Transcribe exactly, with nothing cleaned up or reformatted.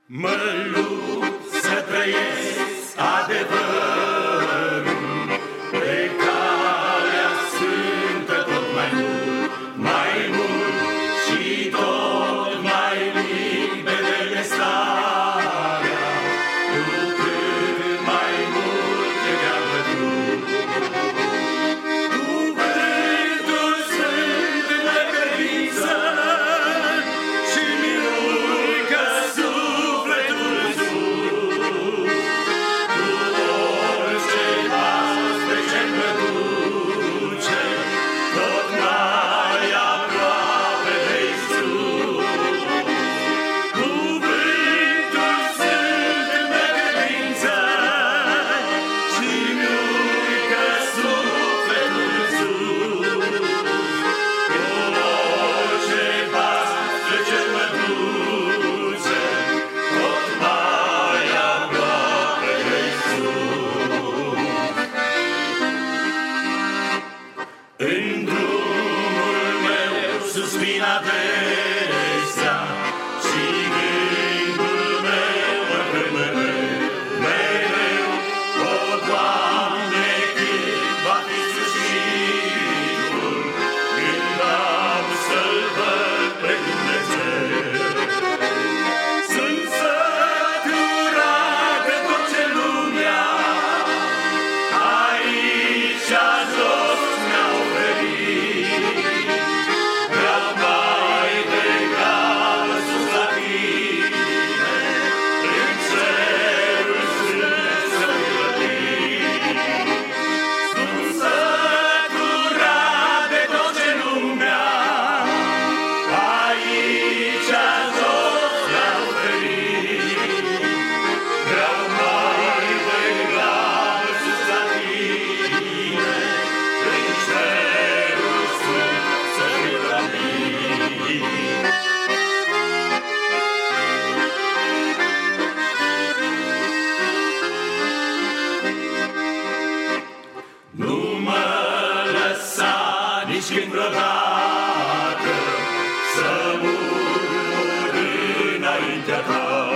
Mă lupt să trăiesc adevărul pe calea sfântă tot mai mult, mai mult și tot mai limpede starea, cu cât mai mult ce mi-a plăcut. Cuvântul sfânt de credință și-mi urcă sufletul sus, cu orice pas pe ce-mi duce, tot mai aproape de Iisus. Cuvântul sfânt de credință și-mi urcă sufletul sus, cu orice pas pe ce-mi duce, tot mai aproape de Iisus. În drumul meu suspin adesea și gândul meu mă frământă mereu. O, Doamne, cât va fi sfârșitul când am să-L văd pe Dumnezeu. Sunt săturat de tot ce lumea aici jos mi-a oferit. Vreau mai degrabă sus la Tine, în cerul sfânt să fiu plătit. Sunt săturat de tot ce lumea aici jos mi-a oferit. Vreau mai degrabă sus la Tine, în cerul sfânt să fiu plătit. Nu mă lăsa nici când vreodată să murmur înaintea Ta.